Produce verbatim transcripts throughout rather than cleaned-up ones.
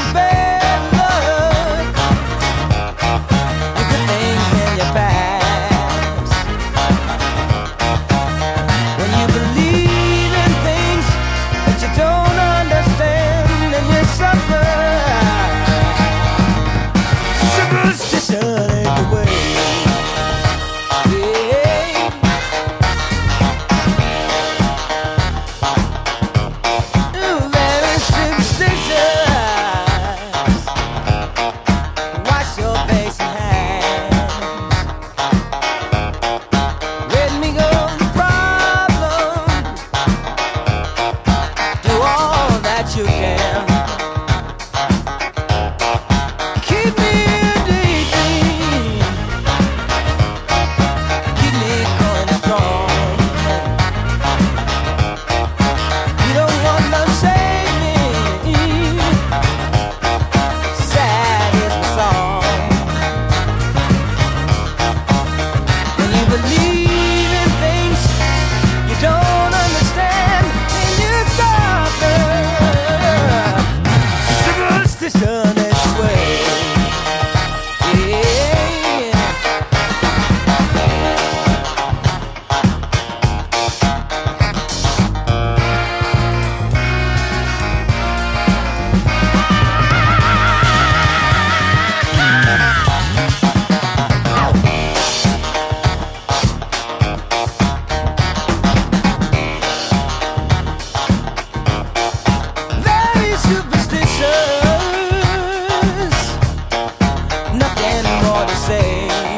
bad luck, the good things in your past. When you believe in things that you don't understand, and you suffer. Superstition ain't the way. You can keep me daydream, keep me going strong. You don't want to save me. Sad is the song. When you believe in things you don't understand, and you suffer. Superstition is the way. Yeah. Very superstitious, nothing more to say.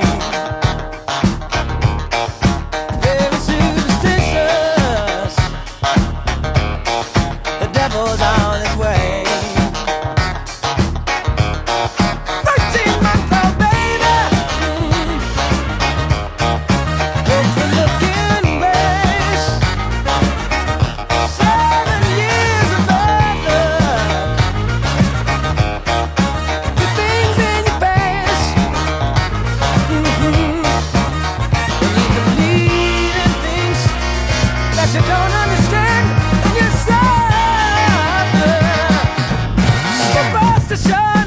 Very superstitious, the devil's on his way. Thirteen months old baby, mm, broke the looking glass. Seven years of bad luck, the things in your past. Mm-hmm. When you believe in things that you don't understand, and you suffer. Superstition